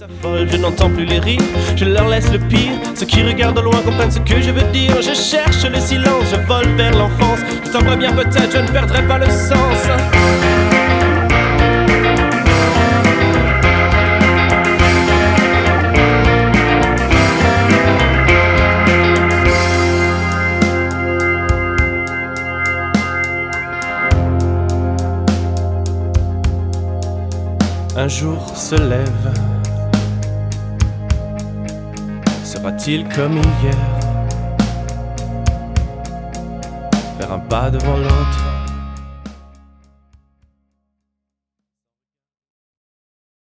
s'affolent, je n'entends plus les rires, je leur laisse le pire. Ceux qui regardent au loin comprennent ce que je veux dire. Je cherche le silence, je vole vers l'enfance. Je t'en vois bien, peut-être je ne perdrai pas le sens. Un jour se lève, sera-t-il comme hier? Faire un pas devant l'autre,